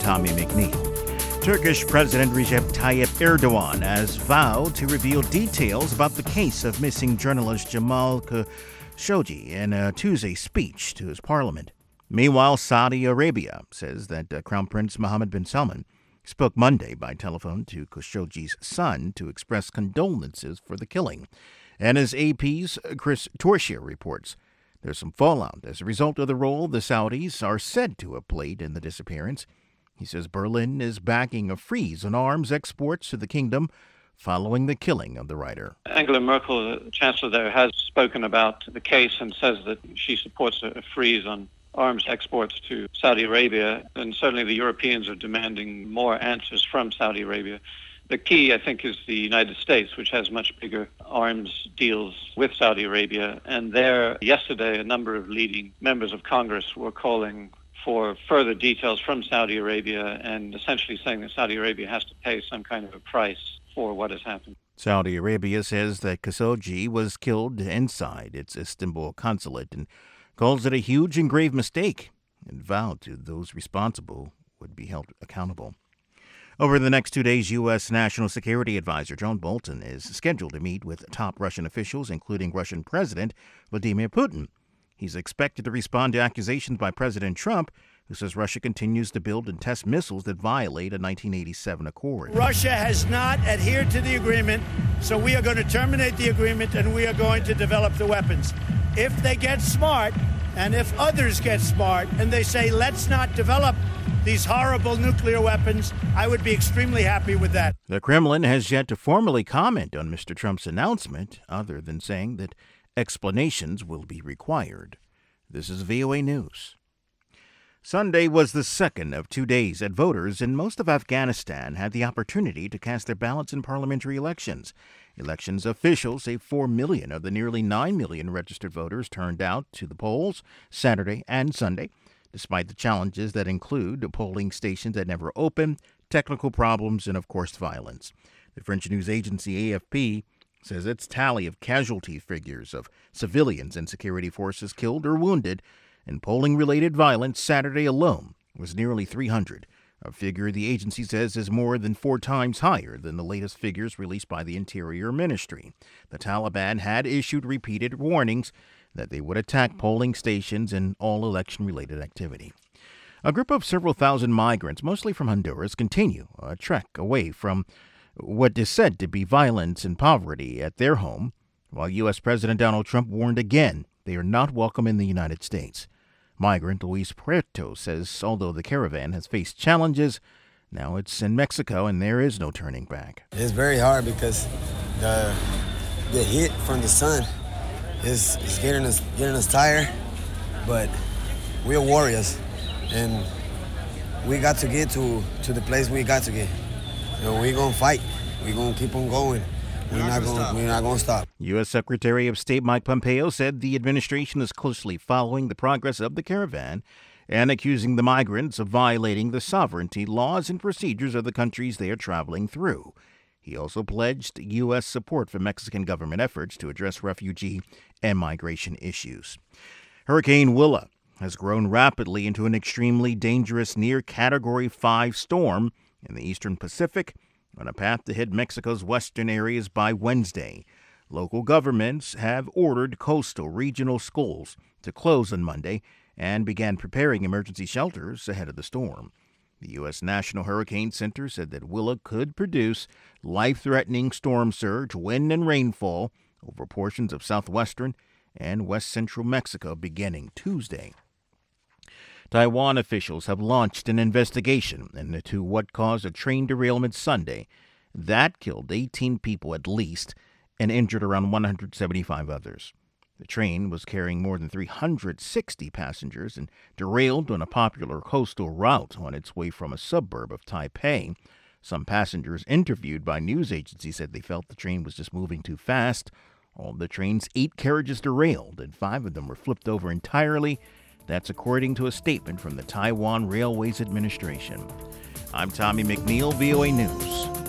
Tommy McNeil. Turkish President Recep Tayyip Erdogan has vowed to reveal details about the case of missing journalist Jamal Khashoggi in a Tuesday speech to his parliament. Meanwhile, Saudi Arabia says that Crown Prince Mohammed bin Salman spoke Monday by telephone to Khashoggi's son to express condolences for the killing. And as AP's Chris Torshia reports, there's some fallout as a result of the role the Saudis are said to have played in the disappearance. He says Berlin is backing a freeze on arms exports to the kingdom following the killing of the writer. Angela Merkel, the chancellor there, has spoken about the case and says that she supports a freeze on arms exports to Saudi Arabia, and certainly the Europeans are demanding more answers from Saudi Arabia. The key, I think, is the United States, which has much bigger arms deals with Saudi Arabia. And there, yesterday, a number of leading members of Congress were calling for further details from Saudi Arabia and essentially saying that Saudi Arabia has to pay some kind of a price for what has happened. Saudi Arabia says that Khashoggi was killed inside its Istanbul consulate and calls it a huge and grave mistake and vowed to those responsible would be held accountable. Over the next 2 days, U.S. National Security Advisor John Bolton is scheduled to meet with top Russian officials, including Russian President Vladimir Putin. He's expected to respond to accusations by President Trump, who says Russia continues to build and test missiles that violate a 1987 accord. Russia has not adhered to the agreement, so we are going to terminate the agreement and we are going to develop the weapons. If they get smart, and if others get smart, and they say, let's not develop these horrible nuclear weapons, I would be extremely happy with that. The Kremlin has yet to formally comment on Mr. Trump's announcement, other than saying that explanations will be required. This is VOA News. Sunday was the second of 2 days that voters in most of Afghanistan had the opportunity to cast their ballots in parliamentary elections. Elections officials say 4 million of the nearly 9 million registered voters turned out to the polls Saturday and Sunday, despite the challenges that include polling stations that never open, technical problems, and, of course, violence. The French news agency AFP says its tally of casualty figures of civilians and security forces killed or wounded in polling-related violence Saturday alone was nearly 300, a figure the agency says is more than 4 times higher than the latest figures released by the Interior Ministry. The Taliban had issued repeated warnings that they would attack polling stations and all election-related activity. A group of several thousand migrants, mostly from Honduras, continue a trek away from what is said to be violence and poverty at their home, while U.S. President Donald Trump warned again they are not welcome in the United States. Migrant Luis Prieto says although the caravan has faced challenges, now it's in Mexico and there is no turning back. It's very hard because the heat from the sun is getting us tired, but we're warriors and we got to get to the place we got to get. You know, we're going to fight. We're going to keep on going. We're not going to stop. U.S. Secretary of State Mike Pompeo said the administration is closely following the progress of the caravan and accusing the migrants of violating the sovereignty, laws, and procedures of the countries they are traveling through. He also pledged U.S. support for Mexican government efforts to address refugee and migration issues. Hurricane Willa has grown rapidly into an extremely dangerous near Category 5 storm in the eastern Pacific on a path to hit Mexico's western areas by Wednesday. Local governments have ordered coastal regional schools to close on Monday and began preparing emergency shelters ahead of the storm. The U.S. National Hurricane Center said that Willa could produce life-threatening storm surge, wind, and rainfall over portions of southwestern and west-central Mexico beginning Tuesday. Taiwan officials have launched an investigation into what caused a train derailment Sunday that killed 18 people at least and injured around 175 others. The train was carrying more than 360 passengers and derailed on a popular coastal route on its way from a suburb of Taipei. Some passengers interviewed by news agencies said they felt the train was just moving too fast. All of the train's 8 carriages derailed, and 5 of them were flipped over entirely. That's according to a statement from the Taiwan Railways Administration. I'm Tommy McNeil, VOA News.